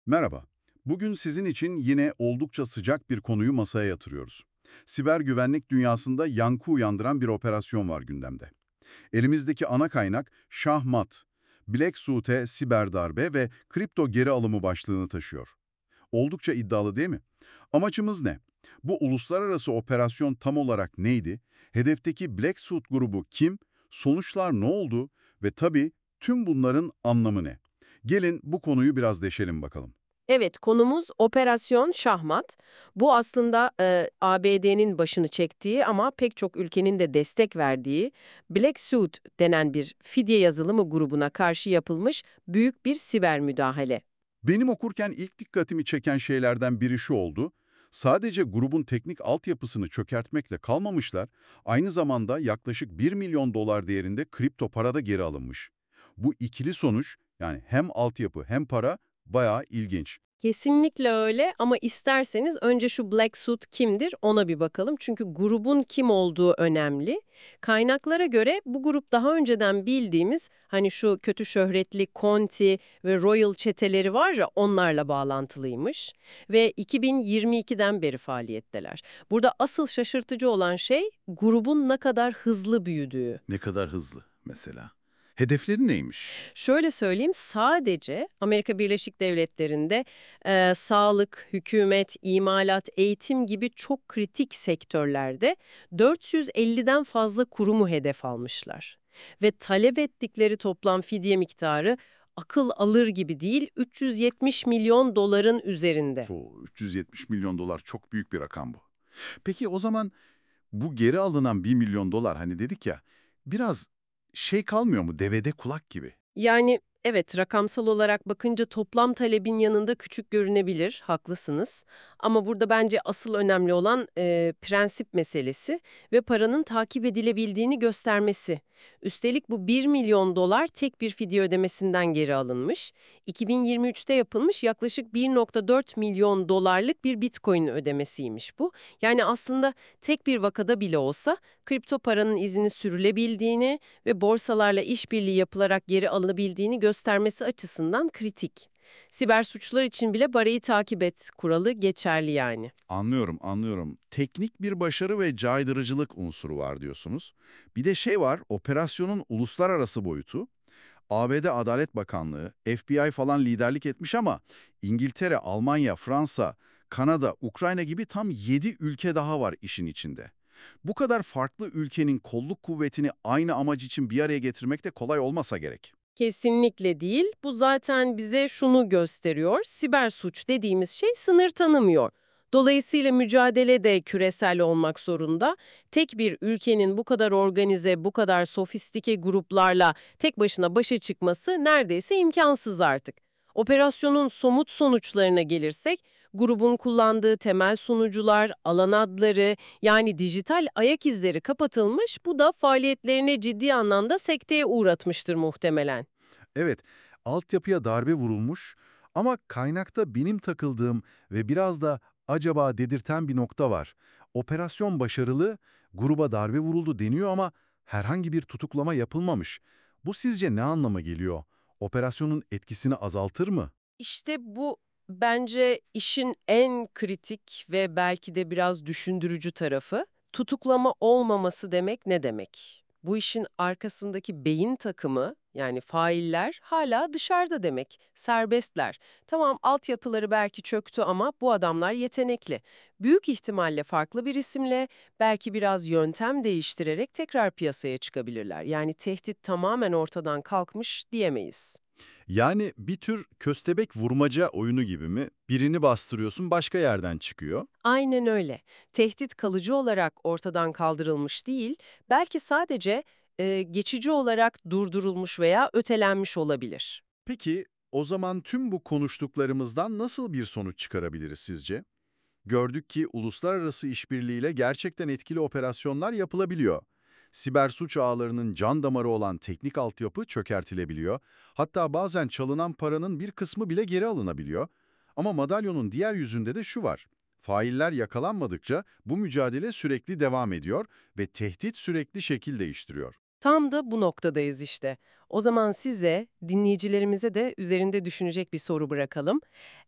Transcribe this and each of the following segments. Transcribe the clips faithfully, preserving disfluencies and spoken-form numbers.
Merhaba. Bugün sizin için yine oldukça sıcak bir konuyu masaya yatırıyoruz. Siber güvenlik dünyasında yankı uyandıran bir operasyon var gündemde. Elimizdeki ana kaynak şahmat, Black Suit'e siber darbe ve kripto geri alımı başlığını taşıyor. Oldukça iddialı değil mi? Amacımız ne? Bu uluslararası operasyon tam olarak neydi? Hedefteki Black Suit grubu kim? Sonuçlar ne oldu? Ve tabii tüm bunların anlamı ne? Gelin bu konuyu biraz deşelim bakalım. Evet, konumuz Operasyon Şahmat. Bu aslında e, A B D'nin başını çektiği ama pek çok ülkenin de destek verdiği Black Suit denen bir fidye yazılımı grubuna karşı yapılmış büyük bir siber müdahale. Benim okurken ilk dikkatimi çeken şeylerden biri şu oldu. Sadece grubun teknik altyapısını çökertmekle kalmamışlar, aynı zamanda yaklaşık bir milyon dolar değerinde kripto para da geri alınmış. Bu ikili sonuç, yani hem altyapı hem para, bayağı ilginç. Kesinlikle öyle ama isterseniz önce şu Black Suit kimdir ona bir bakalım. Çünkü grubun kim olduğu önemli. Kaynaklara göre bu grup daha önceden bildiğimiz hani şu kötü şöhretli Conti ve Royal çeteleri var ya onlarla bağlantılıymış. Ve iki bin yirmi ikiden beri faaliyetteler. Burada asıl şaşırtıcı olan şey grubun ne kadar hızlı büyüdüğü. Ne kadar hızlı mesela. Hedefleri neymiş? Şöyle söyleyeyim, sadece Amerika Birleşik Devletleri'nde e, sağlık, hükümet, imalat, eğitim gibi çok kritik sektörlerde dört yüz elliden fazla kurumu hedef almışlar. Ve talep ettikleri toplam fidye miktarı akıl alır gibi değil, üç yüz yetmiş milyon doların üzerinde. Fo, üç yüz yetmiş milyon dolar çok büyük bir rakam bu. Peki o zaman bu geri alınan bir milyon dolar hani dedik ya, biraz şey kalmıyor mu, devede kulak gibi? Yani evet, rakamsal olarak bakınca toplam talebin yanında küçük görünebilir, haklısınız. Ama burada bence asıl önemli olan e, prensip meselesi ve paranın takip edilebildiğini göstermesi. Üstelik bu bir milyon dolar tek bir fidye ödemesinden geri alınmış. iki bin yirmi üçte yapılmış yaklaşık bir nokta dört milyon dolarlık bir Bitcoin ödemesiymiş bu. Yani aslında tek bir vakada bile olsa kripto paranın izini sürülebildiğini ve borsalarla işbirliği yapılarak geri alınabildiğini göstermesi açısından kritik. Siber suçlar için bile barayı takip et kuralı geçerli yani. Anlıyorum, anlıyorum. Teknik bir başarı ve caydırıcılık unsuru var diyorsunuz. Bir de şey var, operasyonun uluslararası boyutu. A B D Adalet Bakanlığı, F B I falan liderlik etmiş ama İngiltere, Almanya, Fransa, Kanada, Ukrayna gibi tam yedi ülke daha var işin içinde. Bu kadar farklı ülkenin kolluk kuvvetini aynı amaç için bir araya getirmek de kolay olmasa gerek. Kesinlikle değil. Bu zaten bize şunu gösteriyor. Siber suç dediğimiz şey sınır tanımıyor. Dolayısıyla mücadele de küresel olmak zorunda. Tek bir ülkenin bu kadar organize, bu kadar sofistike gruplarla tek başına başa çıkması neredeyse imkansız artık. Operasyonun somut sonuçlarına gelirsek, grubun kullandığı temel sunucular, alan adları yani dijital ayak izleri kapatılmış, bu da faaliyetlerini ciddi anlamda sekteye uğratmıştır muhtemelen. Evet, altyapıya darbe vurulmuş ama kaynakta benim takıldığım ve biraz da acaba dedirten bir nokta var. Operasyon başarılı, gruba darbe vuruldu deniyor ama herhangi bir tutuklama yapılmamış. Bu sizce ne anlama geliyor? Operasyonun etkisini azaltır mı? İşte bu bence işin en kritik ve belki de biraz düşündürücü tarafı. Tutuklama olmaması demek ne demek? Bu işin arkasındaki beyin takımı yani failler hala dışarıda demek. Serbestler. Tamam, altyapıları belki çöktü ama bu adamlar yetenekli. Büyük ihtimalle farklı bir isimle belki biraz yöntem değiştirerek tekrar piyasaya çıkabilirler. Yani tehdit tamamen ortadan kalkmış diyemeyiz. Yani bir tür köstebek vurmaca oyunu gibi mi? Birini bastırıyorsun, başka yerden çıkıyor. Aynen öyle. Tehdit kalıcı olarak ortadan kaldırılmış değil, belki sadece e, geçici olarak durdurulmuş veya ötelenmiş olabilir. Peki, o zaman tüm bu konuştuklarımızdan nasıl bir sonuç çıkarabiliriz sizce? Gördük ki uluslararası işbirliğiyle gerçekten etkili operasyonlar yapılabiliyor. Siber suç ağlarının can damarı olan teknik altyapı çökertilebiliyor. Hatta bazen çalınan paranın bir kısmı bile geri alınabiliyor. Ama madalyonun diğer yüzünde de şu var. Failler yakalanmadıkça bu mücadele sürekli devam ediyor ve tehdit sürekli şekil değiştiriyor. Tam da bu noktadayız işte. O zaman size, dinleyicilerimize de üzerinde düşünecek bir soru bırakalım.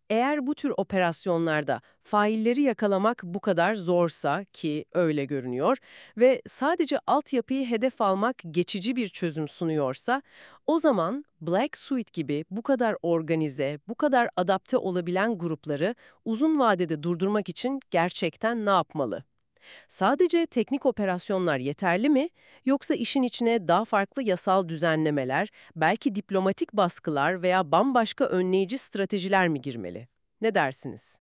Eğer bu tür operasyonlarda failleri yakalamak bu kadar zorsa, ki öyle görünüyor, ve sadece altyapıyı hedef almak geçici bir çözüm sunuyorsa, o zaman Black Suite gibi bu kadar organize, bu kadar adapte olabilen grupları uzun vadede durdurmak için gerçekten ne yapmalı? Sadece teknik operasyonlar yeterli mi, yoksa işin içine daha farklı yasal düzenlemeler, belki diplomatik baskılar veya bambaşka önleyici stratejiler mi girmeli? Ne dersiniz?